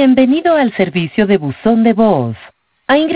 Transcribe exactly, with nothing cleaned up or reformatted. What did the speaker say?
Bienvenido al servicio de buzón de voz. Ha ingresado